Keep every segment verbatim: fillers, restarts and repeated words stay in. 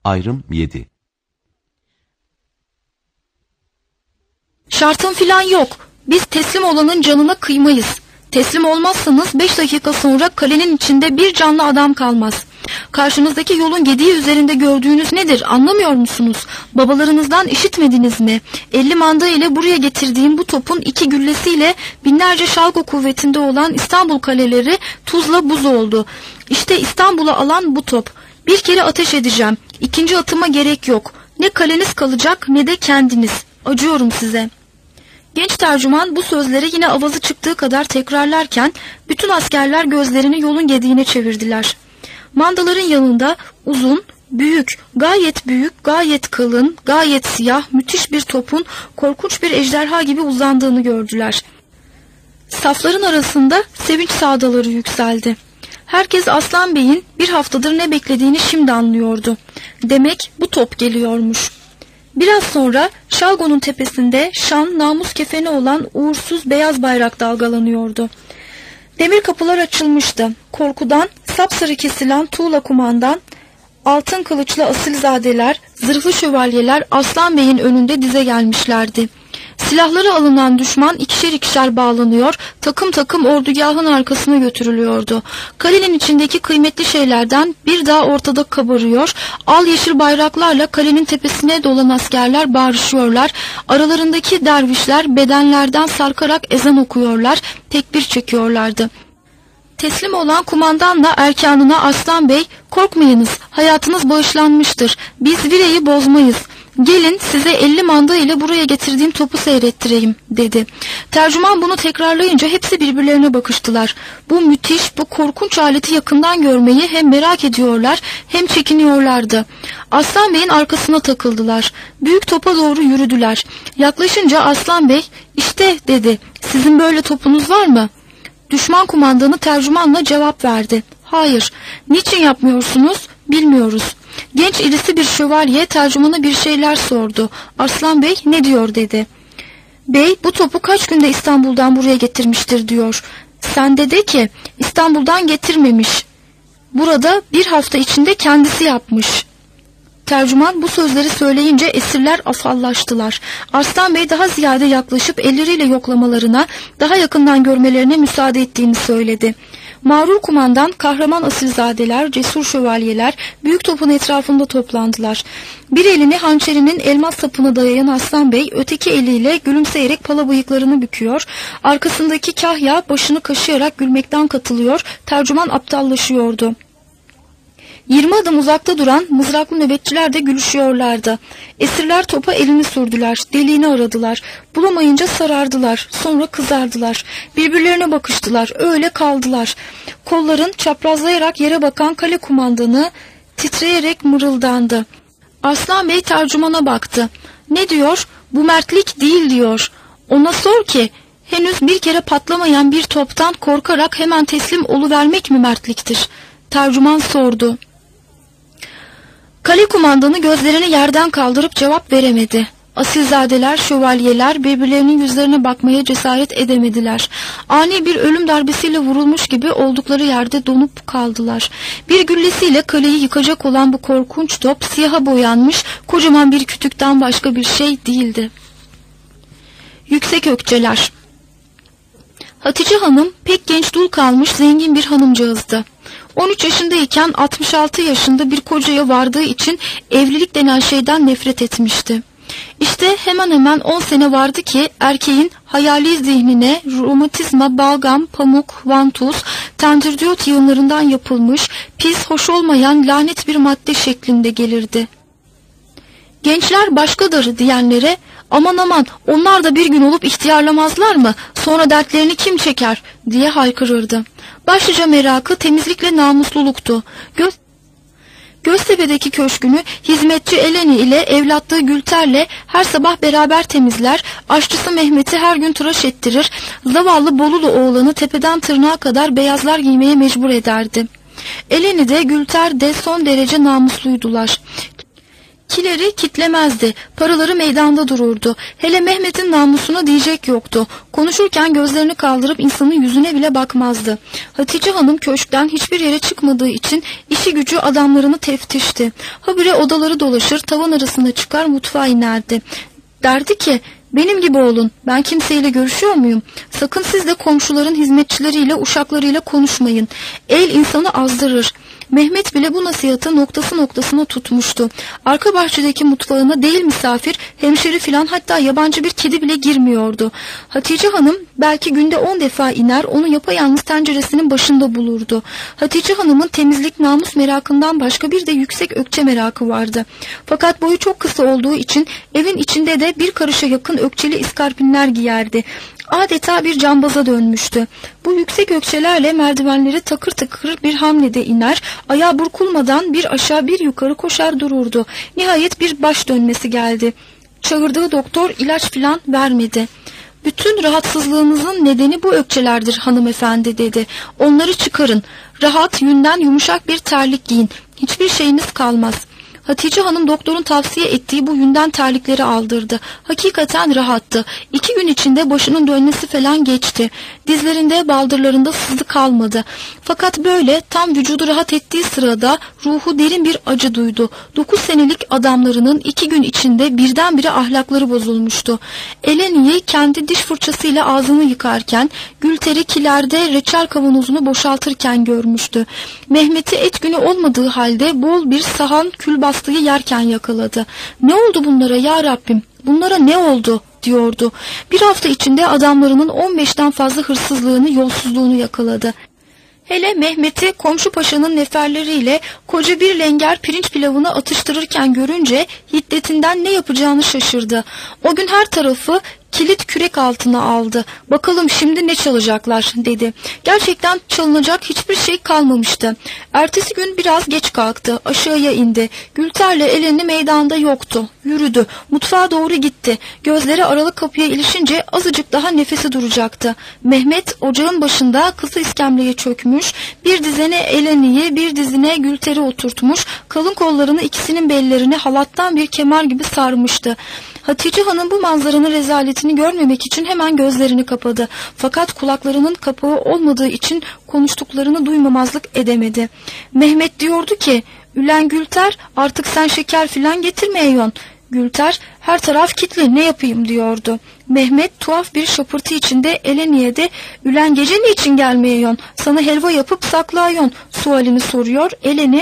Ayrım yedi. Şartım filan yok. Biz teslim olanın canına kıymayız. Teslim olmazsanız beş dakika sonra kalenin içinde bir canlı adam kalmaz. Karşınızdaki yolun gediği üzerinde gördüğünüz nedir, anlamıyor musunuz? Babalarınızdan işitmediniz mi? elli manda ile buraya getirdiğim bu topun iki güllesiyle binlerce şalgo kuvvetinde olan İstanbul kaleleri tuzla buz oldu. İşte İstanbul'a alan bu top. Bir kere ateş edeceğim. İkinci atıma gerek yok. Ne kaleniz kalacak ne de kendiniz. Acıyorum size. Genç tercüman bu sözleri yine avazı çıktığı kadar tekrarlarken bütün askerler gözlerini yolun gediğine çevirdiler. Mandaların yanında uzun, büyük, gayet büyük, gayet kalın, gayet siyah, müthiş bir topun korkunç bir ejderha gibi uzandığını gördüler. Safların arasında sevinç sağdaları yükseldi. Herkes Aslan Bey'in bir haftadır ne beklediğini şimdi anlıyordu. Demek bu top geliyormuş. Biraz sonra Şalgo'nun tepesinde şan, namus kefeni olan uğursuz beyaz bayrak dalgalanıyordu. Demir kapılar açılmıştı. Korkudan sapsarı kesilen tuğla kumandan, altın kılıçlı asilzadeler, zırhlı şövalyeler Aslan Bey'in önünde dize gelmişlerdi. Silahları alınan düşman ikişer ikişer bağlanıyor, takım takım ordugahın arkasına götürülüyordu. Kalenin içindeki kıymetli şeylerden bir daha ortada kabarıyor, al yeşil bayraklarla kalenin tepesine dolan askerler bağırışıyorlar, aralarındaki dervişler bedenlerden sarkarak ezan okuyorlar, tekbir çekiyorlardı. Teslim olan kumandanla erkanına Aslan Bey, korkmayınız, hayatınız bağışlanmıştır, biz vireyi bozmayız. Gelin size elli manda ile buraya getirdiğim topu seyrettireyim dedi. Tercüman bunu tekrarlayınca hepsi birbirlerine bakıştılar. Bu müthiş, bu korkunç aleti yakından görmeyi hem merak ediyorlar hem çekiniyorlardı. Aslan Bey'in arkasına takıldılar. Büyük topa doğru yürüdüler. Yaklaşınca Aslan Bey, işte dedi, sizin böyle topunuz var mı? Düşman kumandanı tercümanla cevap verdi. Hayır. Niçin yapmıyorsunuz? Bilmiyoruz. Genç irisi bir şövalye tercümana bir şeyler sordu. Arslan Bey ne diyor dedi. Bey bu topu kaç günde İstanbul'dan buraya getirmiştir diyor. Sen de de ki İstanbul'dan getirmemiş. Burada bir hafta içinde kendisi yapmış. Tercüman bu sözleri söyleyince esirler afallaştılar. Arslan Bey daha ziyade yaklaşıp elleriyle yoklamalarına, daha yakından görmelerine müsaade ettiğini söyledi. Mağrur kumandan, kahraman asilzadeler, cesur şövalyeler büyük topun etrafında toplandılar. Bir elini hançerinin elmas sapına dayayan Aslan Bey, öteki eliyle gülümseyerek pala bıyıklarını büküyor. Arkasındaki kahya başını kaşıyarak gülmekten katılıyor, tercüman aptallaşıyordu. Yirmi adım uzakta duran mızraklı nöbetçiler de gülüşüyorlardı. Esirler topa elini sürdüler, deliğini aradılar. Bulamayınca sarardılar, sonra kızardılar. Birbirlerine bakıştılar, öyle kaldılar. Kolların çaprazlayarak yere bakan kale kumandanı titreyerek mırıldandı. Aslan Bey tercümana baktı. Ne diyor? Bu mertlik değil diyor. Ona sor ki, henüz bir kere patlamayan bir toptan korkarak hemen teslim oluvermek mi mertliktir? Tercüman sordu. Kale kumandanı gözlerini yerden kaldırıp cevap veremedi. Asilzadeler, şövalyeler birbirlerinin yüzlerine bakmaya cesaret edemediler. Ani bir ölüm darbesiyle vurulmuş gibi oldukları yerde donup kaldılar. Bir güllesiyle kaleyi yıkacak olan bu korkunç top siyaha boyanmış kocaman bir kütükten başka bir şey değildi. Yüksek Ökçeler. Hatice Hanım pek genç dul kalmış zengin bir hanımcağızdı. on üç yaşındayken altmış altı yaşında bir kocaya vardığı için evlilik denen şeyden nefret etmişti. İşte hemen hemen on sene vardı ki erkeğin hayali zihnine romatizma, balgam, pamuk, vantuz, tendirdiyot yığınlarından yapılmış, pis, hoş olmayan lanet bir madde şeklinde gelirdi. Gençler başkadır diyenlere, aman aman onlar da bir gün olup ihtiyarlamazlar mı, sonra dertlerini kim çeker diye haykırırdı. Başlıca merakı temizlikle namusluluktu. Göz Göztepe'deki köşkünü hizmetçi Eleni ile evlatlığı Gülter'le her sabah beraber temizler, aşçısı Mehmet'i her gün tıraş ettirir, zavallı Bolulu oğlanı tepeden tırnağa kadar beyazlar giymeye mecbur ederdi. Eleni de Gülter de son derece namusluydular. kileri kitlemezdi. Paraları meydanda dururdu. Hele Mehmet'in namusuna diyecek yoktu. Konuşurken gözlerini kaldırıp insanın yüzüne bile bakmazdı. Hatice Hanım köşkten hiçbir yere çıkmadığı için işi gücü adamlarını teftişti. Habire odaları dolaşır, tavan arasına çıkar, mutfağa inerdi. Derdi ki, benim gibi olun, ben kimseyle görüşüyor muyum? Sakın siz de komşuların hizmetçileriyle, uşaklarıyla konuşmayın. El insanı azdırır. Mehmet bile bu nasihatı noktası noktasına tutmuştu. Arka bahçedeki mutfağına değil misafir, hemşeri filan, hatta yabancı bir kedi bile girmiyordu. Hatice Hanım belki günde on defa iner, onu yapayalnız tenceresinin başında bulurdu. Hatice Hanım'ın temizlik, namus merakından başka bir de yüksek ökçe merakı vardı. Fakat boyu çok kısa olduğu için evin içinde de bir karışa yakın ökçeli iskarpinler giyerdi. Adeta bir cambaza dönmüştü. Bu yüksek ökçelerle merdivenleri takır takır bir hamlede iner, ayağı burkulmadan bir aşağı bir yukarı koşar dururdu. Nihayet bir baş dönmesi geldi. Çağırdığı doktor ilaç filan vermedi. Bütün rahatsızlığınızın nedeni bu ökçelerdir hanımefendi dedi. Onları çıkarın. Rahat, yünden yumuşak bir terlik giyin. Hiçbir şeyiniz kalmaz. Hatice Hanım doktorun tavsiye ettiği bu yünden terlikleri aldırdı. Hakikaten rahattı. İki gün içinde başının dönmesi falan geçti. Dizlerinde, baldırlarında sızı kalmadı. Fakat böyle tam vücudu rahat ettiği sırada ruhu derin bir acı duydu. Dokuz senelik adamlarının iki gün içinde birdenbire ahlakları bozulmuştu. Eleni'yi kendi diş fırçasıyla ağzını yıkarken, Gülter'i kilerde reçel kavanozunu boşaltırken görmüştü. Mehmet'i et günü olmadığı halde bol bir sahan külbastayı yerken yakaladı. Ne oldu bunlara ya Rabbim? Bunlara ne oldu? Diyordu. Bir hafta içinde adamlarının on beşten fazla hırsızlığını, yolsuzluğunu yakaladı. Hele Mehmet'i komşu paşanın neferleriyle koca bir lenger pirinç pilavını atıştırırken görünce hiddetinden ne yapacağını şaşırdı. O gün her tarafı kilit kürek altına aldı. Bakalım şimdi ne çalacaklar dedi. Gerçekten çalınacak hiçbir şey kalmamıştı. Ertesi gün biraz geç kalktı. Aşağıya indi. Gülter'le Eleni meydanda yoktu. Yürüdü. Mutfağa doğru gitti. Gözleri aralık kapıya ilişince azıcık daha nefesi duracaktı. Mehmet ocağın başında kısa iskemleye çökmüş. Bir dizine Eleni'yi, bir dizine Gülter'i oturtmuş. Kalın kollarını ikisinin bellerini halattan bir kemer gibi sarmıştı. Hatice Hanım bu manzaranın rezaletini görmemek için hemen gözlerini kapadı. Fakat kulaklarının kapağı olmadığı için konuştuklarını duymamazlık edemedi. Mehmet diyordu ki, "Ülen Gülter, artık sen şeker filan getirmeyon." Gülter, "Her taraf kilitli, ne yapayım?" diyordu. Mehmet tuhaf bir şapırtı içinde Eleni'ye de, "Ülen gece niçin gelmeyon? Sana helva yapıp saklayon" sualini soruyor. Eleni,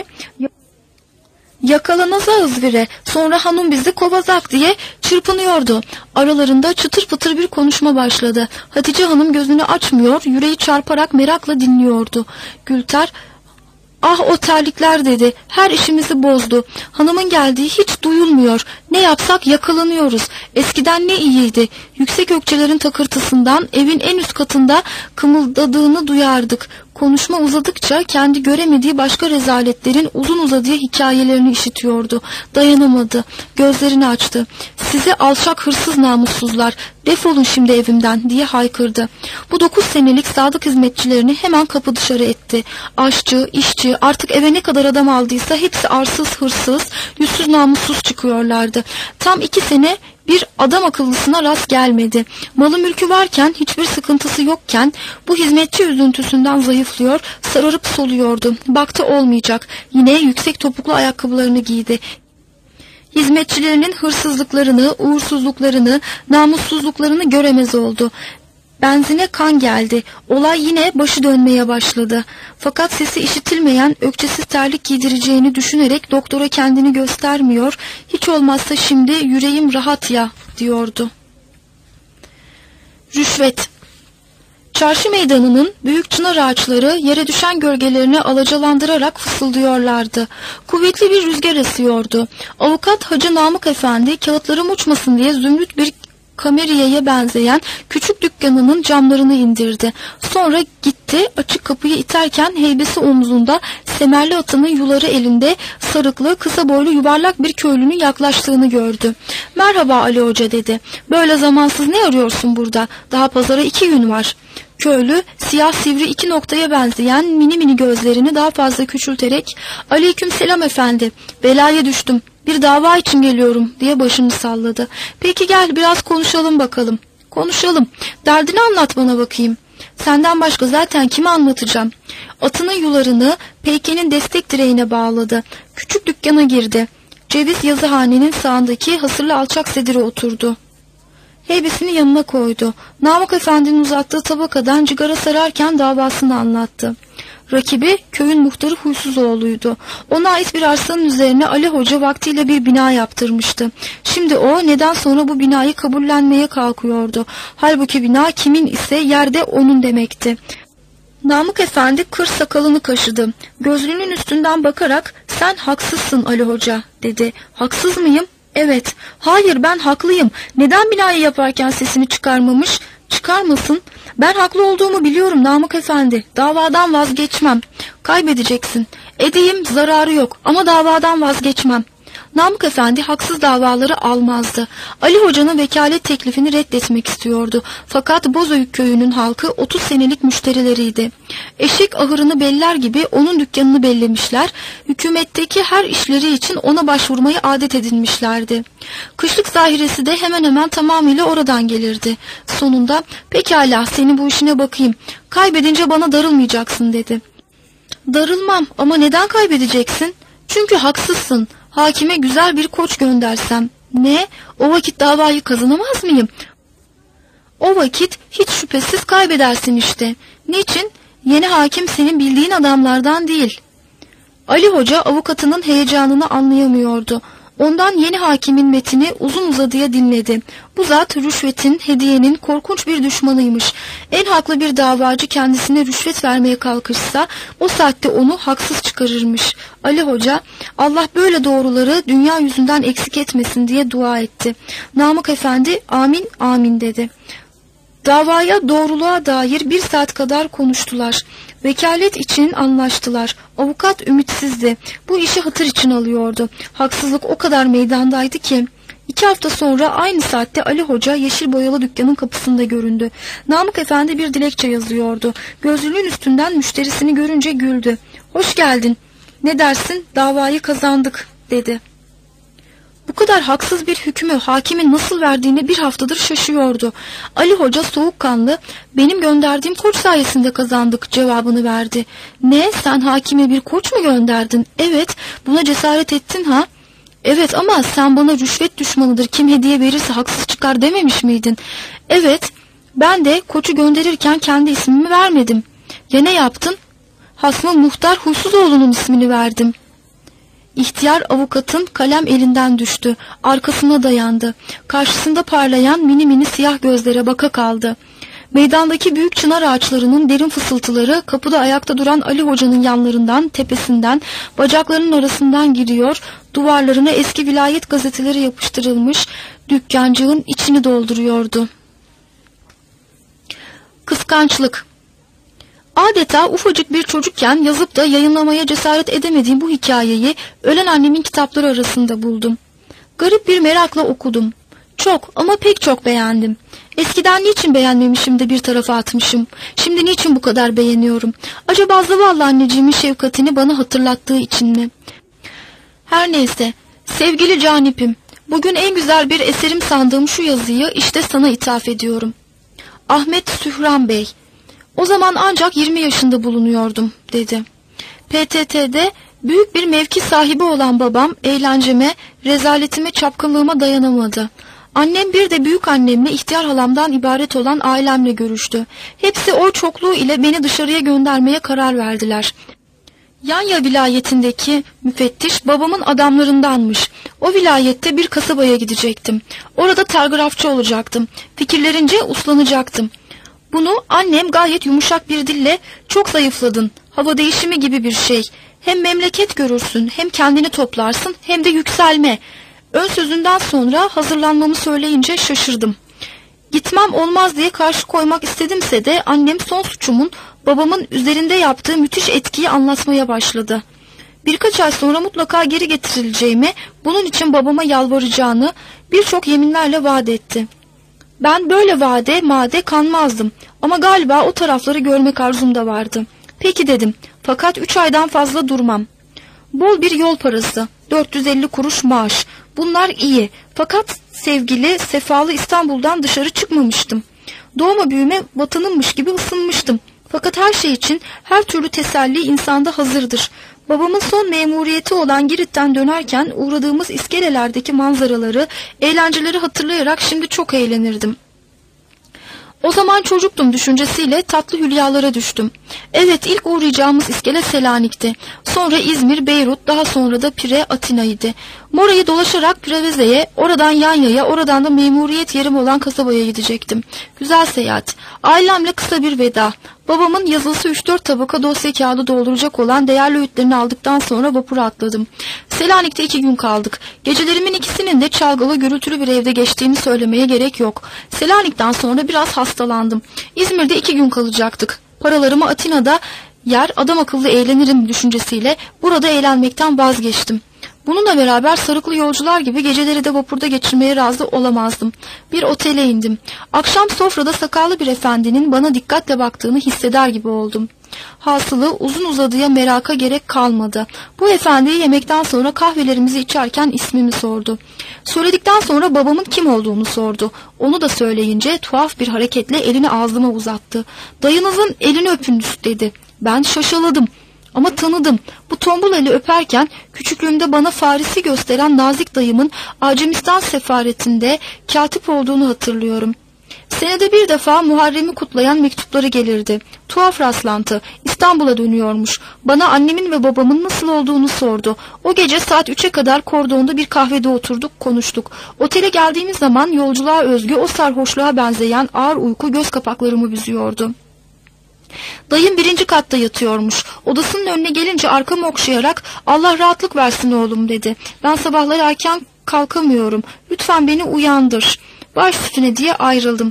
"Yakalanacağız vire, sonra hanım bizi kovacak" diye çırpınıyordu. Aralarında çıtır pıtır bir konuşma başladı. Hatice Hanım gözünü açmıyor, yüreği çarparak merakla dinliyordu. Gülter, "Ah o terlikler" dedi. "Her işimizi bozdu. Hanımın geldiği hiç duyulmuyor. Ne yapsak yakalanıyoruz. Eskiden ne iyiydi. Yüksek ökçelerin takırtısından evin en üst katında kımıldadığını duyardık. Konuşma uzadıkça kendi göremediği başka rezaletlerin uzun uzadıya hikayelerini işitiyordu. Dayanamadı. Gözlerini açtı. "Sizi alçak hırsız namussuzlar. Defolun şimdi evimden" diye haykırdı. Bu dokuz senelik sadık hizmetçilerini hemen kapı dışarı etti. Aşçı, işçi, artık eve ne kadar adam aldıysa hepsi arsız, hırsız, yüzsüz, namussuz çıkıyorlardı. Tam iki sene bir adam akıllısına rast gelmedi. Malı mülkü varken, hiçbir sıkıntısı yokken bu hizmetçi üzüntüsünden zayıflıyor, sararıp soluyordu. Baktı olmayacak. Yine yüksek topuklu ayakkabılarını giydi. Hizmetçilerinin hırsızlıklarını, uğursuzluklarını, namussuzluklarını göremez oldu. Benzine kan geldi. Olay yine başı dönmeye başladı. Fakat sesi işitilmeyen ökçesiz terlik giydireceğini düşünerek doktora kendini göstermiyor, "Hiç olmazsa şimdi yüreğim rahat ya" diyordu. Rüşvet. Çarşı meydanının büyük çınar ağaçları yere düşen gölgelerini alacalandırarak fısıldıyorlardı. Kuvvetli bir rüzgar esiyordu. Avukat Hacı Namık Efendi kağıtlarım uçmasın diye zümrüt bir kameriyeye benzeyen küçük dükkanının camlarını indirdi. Sonra gitti, açık kapıyı iterken heybesi omzunda, semerli atının yuları elinde, sarıklı, kısa boylu yuvarlak bir köylünün yaklaştığını gördü. "Merhaba Ali Hoca" dedi. "Böyle zamansız ne arıyorsun burada? Daha pazara iki gün var." Köylü siyah sivri iki noktaya benzeyen mini mini gözlerini daha fazla küçülterek "Aleyküm selam efendi, belaya düştüm, bir dava için geliyorum" diye başını salladı. "Peki gel biraz konuşalım bakalım." "Konuşalım, derdini anlat bana bakayım." "Senden başka zaten kime anlatacağım?" Atının yularını peykenin destek direğine bağladı. Küçük dükkana girdi. Ceviz yazıhanenin sağındaki hasırlı alçak sedire oturdu. Heybesini yanına koydu. Namık Efendi'nin uzattığı tabakadan cigara sararken davasını anlattı. Rakibi köyün muhtarı Huysuzoğlu'ydu. Ona ait bir arsanın üzerine Ali Hoca vaktiyle bir bina yaptırmıştı. Şimdi o neden sonra bu binayı kabullenmeye kalkıyordu. Halbuki bina kimin ise yerde onun demekti. Namık Efendi kır sakalını kaşıdı. Gözlüğünün üstünden bakarak "Sen haksızsın Ali Hoca" dedi. "Haksız mıyım?" "Evet." "Hayır, ben haklıyım. Neden binayı yaparken sesini çıkarmamış?" "Çıkarmasın. Ben haklı olduğumu biliyorum Namık Efendi. Davadan vazgeçmem." "Kaybedeceksin." "Edeyim, zararı yok ama davadan vazgeçmem." Namık Efendi haksız davaları almazdı. Ali Hoca'nın vekalet teklifini reddetmek istiyordu. Fakat Bozüyük köyünün halkı otuz senelik müşterileriydi. Eşek ahırını beller gibi onun dükkanını bellemişler, hükümetteki her işleri için ona başvurmayı adet edinmişlerdi. Kışlık zahiresi de hemen hemen tamamıyla oradan gelirdi. Sonunda "Pekala, seni bu işine bakayım. Kaybedince bana darılmayacaksın" dedi. "Darılmam ama neden kaybedeceksin?" "Çünkü haksızsın. Hakime güzel bir koç göndersem." "Ne? O vakit davayı kazanamaz mıyım?" "O vakit hiç şüphesiz kaybedersin işte." "Niçin?" "Yeni hakim senin bildiğin adamlardan değil." Ali Hoca avukatının heyecanını anlayamıyordu. Ondan yeni hakimin metini uzun uzadıya dinledi. Bu zat rüşvetin, hediyenin korkunç bir düşmanıymış. En haklı bir davacı kendisine rüşvet vermeye kalkışsa o saatte onu haksız çıkarırmış. Ali Hoca Allah böyle doğruları dünya yüzünden eksik etmesin diye dua etti. Namık Efendi amin amin dedi. Davaya, doğruluğa dair bir saat kadar konuştular. Vekalet için anlaştılar. Avukat ümitsizdi. Bu işi hatır için alıyordu. Haksızlık o kadar meydandaydı ki. İki hafta sonra aynı saatte Ali Hoca yeşil boyalı dükkanın kapısında göründü. Namık Efendi bir dilekçe yazıyordu. Gözlüğün üstünden müşterisini görünce güldü. "Hoş geldin. Ne dersin? Davayı kazandık" dedi. Bu kadar haksız bir hükmü hakimin nasıl verdiğini bir haftadır şaşıyordu. Ali Hoca soğukkanlı, "Benim gönderdiğim koç sayesinde kazandık" cevabını verdi. "Ne, sen hakime bir koç mu gönderdin?" "Evet, buna cesaret ettin ha?" "Evet ama sen bana rüşvet düşmanıdır, kim hediye verirse haksız çıkar dememiş miydin?" "Evet, ben de koçu gönderirken kendi ismimi vermedim." "Ya ne yaptın?" "Hasmı Muhtar Huysuzoğlu'nun ismini verdim." İhtiyar avukatın kalem elinden düştü. Arkasına dayandı. Karşısında parlayan mini mini siyah gözlere baka kaldı. Meydandaki büyük çınar ağaçlarının derin fısıltıları kapıda ayakta duran Ali Hoca'nın yanlarından, tepesinden, bacaklarının arasından giriyor, duvarlarına eski vilayet gazeteleri yapıştırılmış dükkancığın içini dolduruyordu. Kıskançlık. Adeta ufacık bir çocukken yazıp da yayınlamaya cesaret edemediğim bu hikayeyi ölen annemin kitapları arasında buldum. Garip bir merakla okudum. Çok ama pek çok beğendim. Eskiden niçin beğenmemişim de bir tarafa atmışım? Şimdi niçin bu kadar beğeniyorum? Acaba zavallı anneciğimin şefkatini bana hatırlattığı için mi? Her neyse, sevgili canipim, bugün en güzel bir eserim sandığım şu yazıyı işte sana ithaf ediyorum. Ahmet Sühran Bey. O zaman ancak yirmi yaşında bulunuyordum, dedi. P T T'de büyük bir mevki sahibi olan babam eğlenceme, rezaletime, çapkınlığıma dayanamadı. Annem bir de büyük annemle ihtiyar halamdan ibaret olan ailemle görüştü. Hepsi o çokluğu ile beni dışarıya göndermeye karar verdiler. Yanya vilayetindeki müfettiş babamın adamlarındanmış. O vilayette bir kasabaya gidecektim. Orada telgrafçı olacaktım. Fikirlerince uslanacaktım. Bunu annem gayet yumuşak bir dille "Çok zayıfladın, hava değişimi gibi bir şey. Hem memleket görürsün, hem kendini toplarsın, hem de yükselme." Ön sözünden sonra hazırlanmamı söyleyince şaşırdım. Gitmem olmaz diye karşı koymak istedimse de annem son suçumun babamın üzerinde yaptığı müthiş etkiyi anlatmaya başladı. Birkaç ay sonra mutlaka geri getirileceğimi, bunun için babama yalvaracağını birçok yeminlerle vaat etti. Ben böyle vade made kanmazdım ama galiba o tarafları görmek arzum da vardı. Peki dedim, fakat üç aydan fazla durmam. Bol bir yol parası, dört yüz elli kuruş maaş, bunlar iyi, fakat sevgili sefalı İstanbul'dan dışarı çıkmamıştım. Doğma büyüme vatanımmış gibi ısınmıştım. Fakat her şey için her türlü teselli insanda hazırdır. Babamın son memuriyeti olan Girit'ten dönerken uğradığımız iskelelerdeki manzaraları, eğlenceleri hatırlayarak şimdi çok eğlenirdim. O zaman çocuktum düşüncesiyle tatlı hülyalara düştüm. Evet, ilk uğrayacağımız iskele Selanik'ti. Sonra İzmir, Beyrut, daha sonra da Pire, Atina'ydı. Mora'yı dolaşarak Preveze'ye, oradan Yanya'ya, oradan da memuriyet yerim olan kasabaya gidecektim. Güzel seyahat. Ailemle kısa bir veda. Babamın yazısı üç dört tabaka dosya kağıdı dolduracak olan değerli öğütlerini aldıktan sonra vapura atladım. Selanik'te iki gün kaldık. Gecelerimin ikisinin de çalgılı gürültülü bir evde geçtiğini söylemeye gerek yok. Selanik'ten sonra biraz hastalandım. İzmir'de iki gün kalacaktık. Paralarımı Atina'da yer, adam akıllı eğlenirim düşüncesiyle burada eğlenmekten vazgeçtim. Bununla beraber sarıklı yolcular gibi geceleri de vapurda geçirmeye razı olamazdım. Bir otele indim. Akşam sofrada sakallı bir efendinin bana dikkatle baktığını hisseder gibi oldum. Hasılı uzun uzadıya meraka gerek kalmadı. Bu efendi yemekten sonra kahvelerimizi içerken ismimi sordu. Söyledikten sonra babamın kim olduğunu sordu. Onu da söyleyince tuhaf bir hareketle elini ağzıma uzattı. "Dayınızın elini öpünüz," dedi. Ben şaşaladım. Ama tanıdım. Bu tombul eli öperken küçüklüğümde bana Farisi gösteren nazik dayımın Acemistan sefaretinde katip olduğunu hatırlıyorum. Senede bir defa Muharrem'i kutlayan mektupları gelirdi. Tuhaf rastlantı. İstanbul'a dönüyormuş. Bana annemin ve babamın nasıl olduğunu sordu. O gece saat üçe kadar kordonda bir kahvede oturduk, konuştuk. Otele geldiğimiz zaman yolculuğa özgü o sarhoşluğa benzeyen ağır uyku göz kapaklarımı büzüyordu. Dayım birinci katta yatıyormuş. Odasının önüne gelince arkamı okşayarak "Allah rahatlık versin oğlum," dedi. "Ben sabahları erken kalkamıyorum. Lütfen beni uyandır." Baş üstüne diye ayrıldım.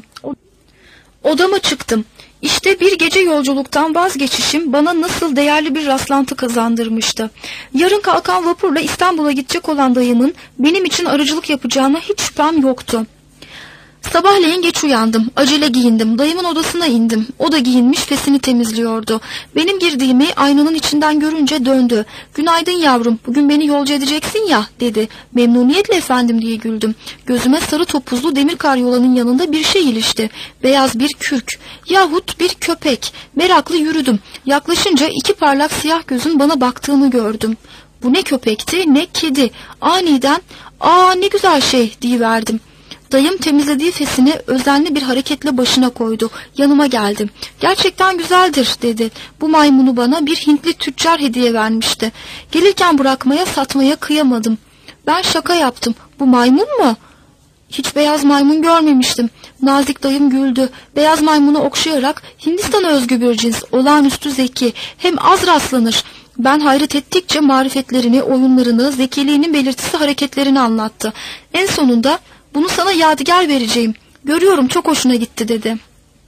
Odama çıktım. İşte bir gece yolculuktan vazgeçişim bana nasıl değerli bir rastlantı kazandırmıştı. Yarın kalkan vapurla İstanbul'a gidecek olan dayımın benim için aracılık yapacağına hiç şüphem yoktu. Sabahleyin geç uyandım. Acele giyindim. Dayımın odasına indim. O da giyinmiş, fesini temizliyordu. Benim girdiğimi aynanın içinden görünce döndü. "Günaydın yavrum, bugün beni yolcu edeceksin ya," dedi. "Memnuniyetle efendim," diye güldüm. Gözüme sarı topuzlu demir karyolanın yanında bir şey ilişti. Beyaz bir kürk yahut bir köpek. Meraklı yürüdüm. Yaklaşınca iki parlak siyah gözün bana baktığını gördüm. Bu ne köpekti ne kedi. Aniden "Aa, ne güzel şey," diyiverdim. Dayım temizlediği fesini özenli bir hareketle başına koydu. Yanıma geldi. "Gerçekten güzeldir," dedi. "Bu maymunu bana bir Hintli tüccar hediye vermişti. Gelirken bırakmaya, satmaya kıyamadım." Ben şaka yaptım. "Bu maymun mu?" Hiç beyaz maymun görmemiştim. Nazik dayım güldü. Beyaz maymunu okşayarak "Hindistan'a özgü bir cins, olağanüstü zeki, hem az rastlanır." Ben hayret ettikçe marifetlerini, oyunlarını, zekiliğinin belirtisi hareketlerini anlattı. En sonunda "Bunu sana yadigar vereceğim. Görüyorum çok hoşuna gitti," dedi.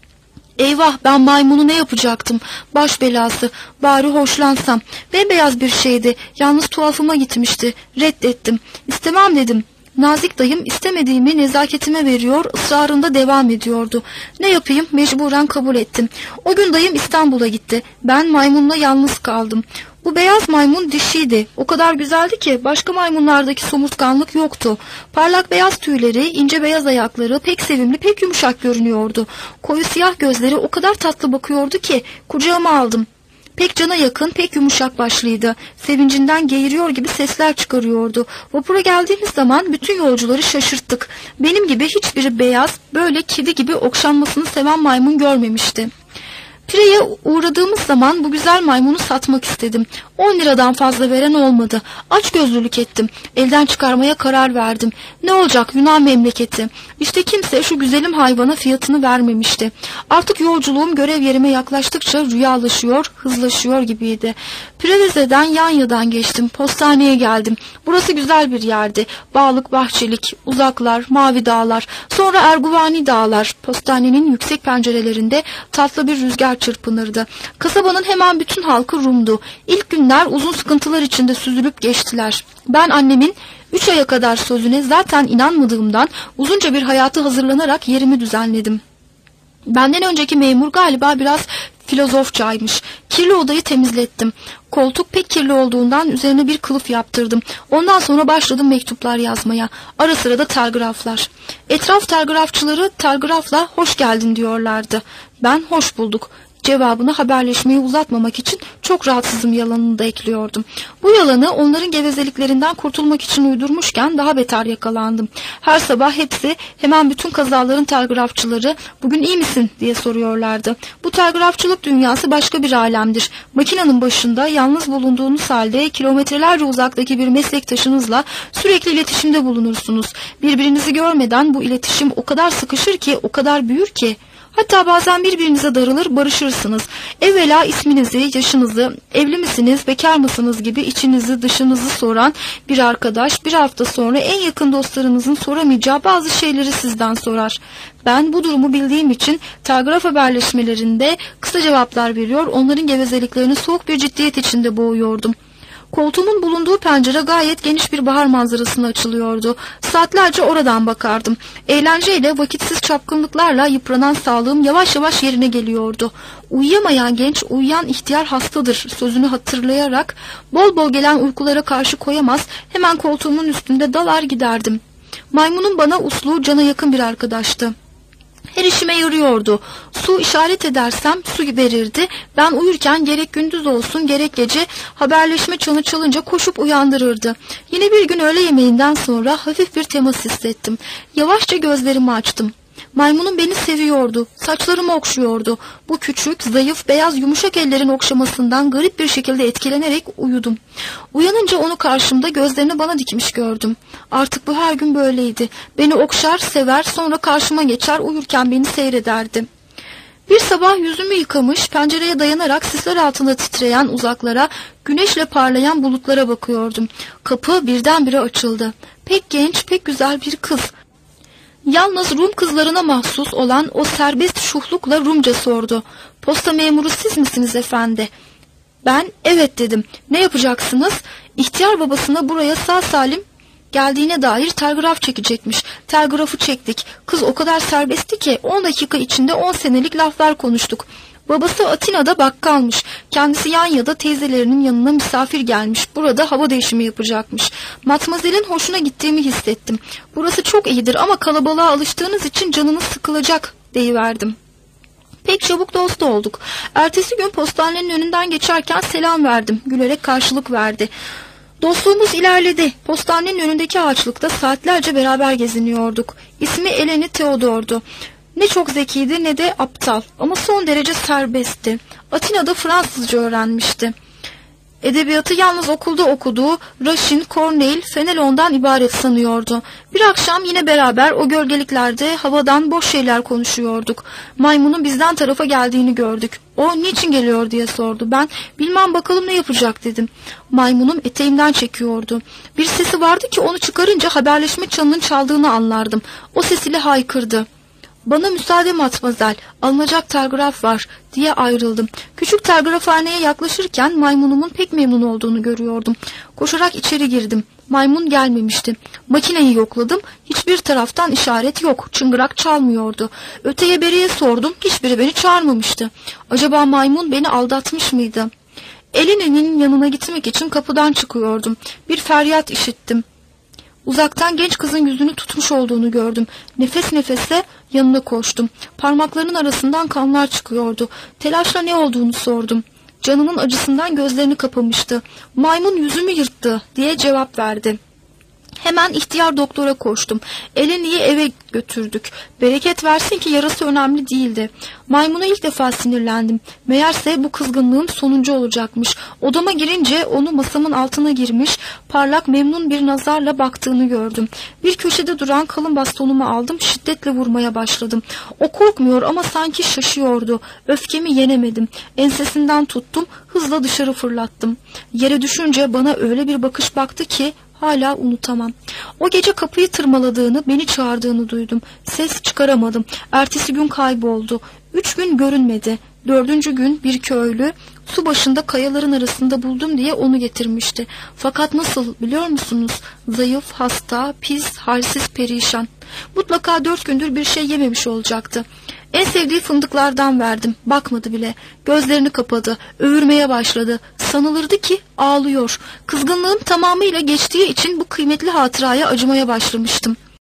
Eyvah, ben maymunu ne yapacaktım? Baş belası. Bari hoşlansam. Bembeyaz bir şeydi. Yalnız tuhafıma gitmişti. Reddettim. İstemem dedim. Nazik dayım istemediğimi nezaketime veriyor, ısrarında devam ediyordu. Ne yapayım, mecburen kabul ettim. O gün dayım İstanbul'a gitti. Ben maymunla yalnız kaldım. Bu beyaz maymun dişiydi. O kadar güzeldi ki başka maymunlardaki somurtkanlık yoktu. Parlak beyaz tüyleri, ince beyaz ayakları pek sevimli, pek yumuşak görünüyordu. Koyu siyah gözleri o kadar tatlı bakıyordu ki kucağıma aldım. Pek cana yakın, pek yumuşak başlıydı. Sevincinden geğiriyor gibi sesler çıkarıyordu. Vapura geldiğimiz zaman bütün yolcuları şaşırttık. Benim gibi hiçbiri beyaz, böyle kedi gibi okşanmasını seven maymun görmemişti. Pire'ye uğradığımız zaman bu güzel maymunu satmak istedim. On liradan fazla veren olmadı. Açgözlülük ettim. Elden çıkarmaya karar verdim. Ne olacak, Yunan memleketi. İşte kimse şu güzelim hayvana fiyatını vermemişti. Artık yolculuğum görev yerime yaklaştıkça rüyalaşıyor, hızlaşıyor gibiydi. Preveze'den Yanya'dan geçtim. Postaneye geldim. Burası güzel bir yerdi. Bağlık, bahçelik, uzaklar, mavi dağlar. Sonra Erguvani dağlar. Postanenin yüksek pencerelerinde tatlı bir rüzgar çırpınırdı. Kasabanın hemen bütün halkı Rum'du. İlk günler uzun sıkıntılar içinde süzülüp geçtiler. Ben annemin Üç aya kadar sözüne zaten inanmadığımdan uzunca bir hayatı hazırlanarak yerimi düzenledim. Benden önceki memur galiba biraz filozofçaymış. Kirli odayı temizlettim. Koltuk pek kirli olduğundan üzerine bir kılıf yaptırdım. Ondan sonra başladım mektuplar yazmaya. Ara sıra da telgraflar. Etraf telgrafçıları telgrafla hoş geldin diyorlardı. Ben hoş bulduk cevabını haberleşmeyi uzatmamak için çok rahatsızım yalanını da ekliyordum. Bu yalanı onların gevezeliklerinden kurtulmak için uydurmuşken daha beter yakalandım. Her sabah hepsi, hemen bütün kazaların telgrafçıları bugün iyi misin diye soruyorlardı. Bu telgrafçılık dünyası başka bir alemdir. Makinenin başında yalnız bulunduğunuz halde kilometrelerce uzaktaki bir meslektaşınızla sürekli iletişimde bulunursunuz. Birbirinizi görmeden bu iletişim o kadar sıkışır ki, o kadar büyür ki. Hatta bazen birbirinize darılır, barışırsınız. Evvela isminizi, yaşınızı, evli misiniz, bekar mısınız gibi içinizi, dışınızı soran bir arkadaş bir hafta sonra en yakın dostlarınızın soramayacağı bazı şeyleri sizden sorar. Ben bu durumu bildiğim için telgraf haberleşmelerinde kısa cevaplar veriyor, onların gevezeliklerini soğuk bir ciddiyet içinde boğuyordum. Koltuğumun bulunduğu pencere gayet geniş bir bahar manzarasına açılıyordu. Saatlerce oradan bakardım. Eğlenceyle, vakitsiz çapkınlıklarla yıpranan sağlığım yavaş yavaş yerine geliyordu. Uyuyamayan genç, uyuyan ihtiyar hastadır sözünü hatırlayarak bol bol gelen uykulara karşı koyamaz, hemen koltuğumun üstünde dalar giderdim. Maymunun bana uslu, cana yakın bir arkadaştı. Her işime yarıyordu. Su işaret edersem su verirdi. Ben uyurken gerek gündüz olsun gerek gece haberleşme çanı çalınca koşup uyandırırdı. Yine bir gün öğle yemeğinden sonra hafif bir temas hissettim. Yavaşça gözlerimi açtım. Maymunum beni seviyordu. Saçlarımı okşuyordu. Bu küçük, zayıf, beyaz, yumuşak ellerin okşamasından garip bir şekilde etkilenerek uyudum. Uyanınca onu karşımda gözlerini bana dikmiş gördüm. Artık bu her gün böyleydi. Beni okşar, sever, sonra karşıma geçer, uyurken beni seyrederdi. Bir sabah yüzümü yıkamış, pencereye dayanarak sisler altında titreyen uzaklara, güneşle parlayan bulutlara bakıyordum. Kapı birdenbire açıldı. Pek genç, pek güzel bir kız. Yalnız Rum kızlarına mahsus olan o serbest şuhlukla Rumca sordu. Posta memuru siz misiniz efendi? Ben evet dedim. Ne yapacaksınız? İhtiyar babasına buraya sağ salim geldiğine dair telgraf çekecekmiş. Telgrafı çektik. Kız o kadar serbestti ki on dakika içinde on senelik laflar konuştuk. Babası Atina'da bakkalmış. Kendisi Yanya'da teyzelerinin yanına misafir gelmiş. Burada hava değişimi yapacakmış. Matmazel'in hoşuna gittiğimi hissettim. Burası çok iyidir ama kalabalığa alıştığınız için canınız sıkılacak deyiverdim. Pek çabuk dost olduk. Ertesi gün postanenin önünden geçerken selam verdim. Gülerek karşılık verdi. Dostluğumuz ilerledi. Postanenin önündeki ağaçlıkta saatlerce beraber geziniyorduk. İsmi Eleni Theodor'du. Ne çok zekiydi ne de aptal ama son derece serbestti. Atina'da Fransızca öğrenmişti. Edebiyatı yalnız okulda okuduğu Racine, Corneille, Fenelon'dan ibaret sanıyordu. Bir akşam yine beraber o gölgeliklerde havadan boş şeyler konuşuyorduk. Maymunun bizden tarafa geldiğini gördük. O niçin geliyor diye sordu. Ben bilmem bakalım ne yapacak dedim. Maymunum eteğimden çekiyordu. Bir sesi vardı ki onu çıkarınca haberleşme çanının çaldığını anlardım. O sesiyle haykırdı. Bana müsaade matmazel, alınacak telgraf var diye ayrıldım. Küçük telgrafhaneye yaklaşırken maymunumun pek memnun olduğunu görüyordum. Koşarak içeri girdim. Maymun gelmemişti. Makineyi yokladım. Hiçbir taraftan işaret yok. Çıngırak çalmıyordu. Öteye beriye sordum. Hiçbiri beni çağırmamıştı. Acaba maymun beni aldatmış mıydı? Eleni'nin yanına gitmek için kapıdan çıkıyordum. Bir feryat işittim. Uzaktan genç kızın yüzünü tutmuş olduğunu gördüm. Nefes nefese yanına koştum. Parmaklarının arasından kanlar çıkıyordu. Telaşla ne olduğunu sordum. Canının acısından gözlerini kapamıştı. Maymun yüzümü yırttı diye cevap verdi. Hemen ihtiyar doktora koştum. Eleni'yi eve götürdük. Bereket versin ki yarası önemli değildi. Maymuna ilk defa sinirlendim. Meğerse bu kızgınlığım sonuncu olacakmış. Odama girince onu masamın altına girmiş, parlak memnun bir nazarla baktığını gördüm. Bir köşede duran kalın bastonumu aldım, şiddetle vurmaya başladım. O korkmuyor ama sanki şaşıyordu. Öfkemi yenemedim. Ensesinden tuttum, hızla dışarı fırlattım. Yere düşünce bana öyle bir bakış baktı ki hala unutamam. O gece kapıyı tırmaladığını, beni çağırdığını duydum. Ses çıkaramadım. Ertesi gün kayboldu. Üç gün görünmedi. Dördüncü gün bir köylü su başında kayaların arasında buldum diye onu getirmişti. Fakat nasıl biliyor musunuz? Zayıf, hasta, pis, halsiz, perişan. Mutlaka dört gündür bir şey yememiş olacaktı. En sevdiği fındıklardan verdim. Bakmadı bile. Gözlerini kapadı. Övürmeye başladı. Sanılırdı ki ağlıyor. Kızgınlığım tamamıyla geçtiği için bu kıymetli hatıraya acımaya başlamıştım.